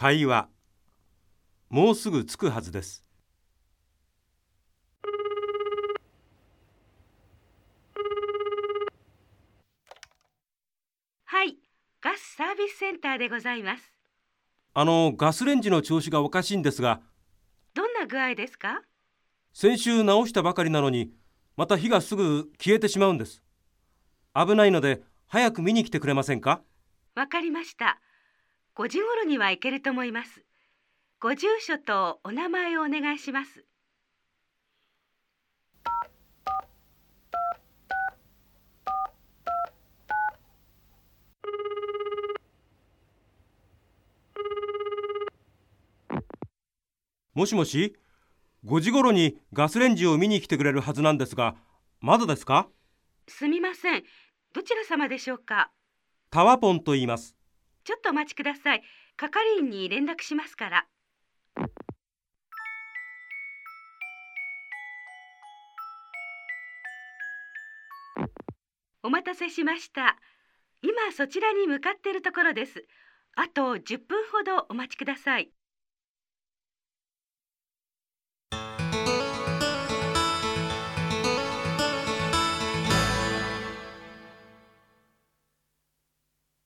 会話。もうすぐ着くはずです。 はい、ガスサービスセンターでございます。 ガスレンジの調子がおかしいんですが、 どんな具合ですか？ 先週直したばかりなのに、また火がすぐ消えてしまうんです。危ないので、早く見に来てくれませんか？ わかりました。5時頃には行けると思います。ご住所とお名前をお願いします。 もしもし、5時頃にガスレンジを見に来てくれるはずなんですが、まだですか？ すみません。どちら様でしょうか？ タワポンと言います。 ちょっとお待ちください。係員に連絡しますから。お待たせしました。今そちらに向かっているところです。あと10分ほどお待ちください。